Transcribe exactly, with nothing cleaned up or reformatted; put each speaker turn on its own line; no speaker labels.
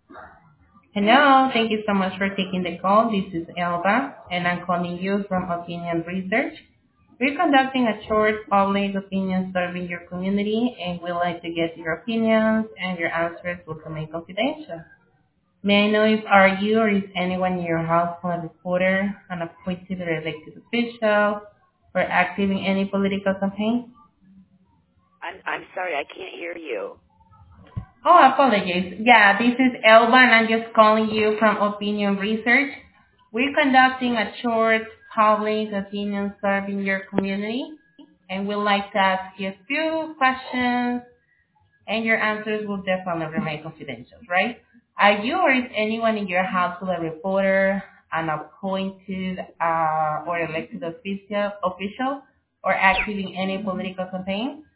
Hello, thank you so much for taking the call. This is Elba, and I'm calling you from Opinion Research. We're conducting a short public opinion survey in your community, and we'd like to get your opinions and your answers will remain confidential. May I know if are you or is anyone in your household a reporter, an appointed or elected official, or active in any political campaign?
I'm I'm sorry, I can't hear you.
Oh, apologies. Yeah, this is Elba, and I'm just calling you from Opinion Research. We're conducting a short public opinion survey in your community, and we'd like to ask you a few questions, and your answers will definitely remain confidential, right? Are you or is anyone in your household a reporter, an appointed uh, or elected official, official, or active in any political campaign?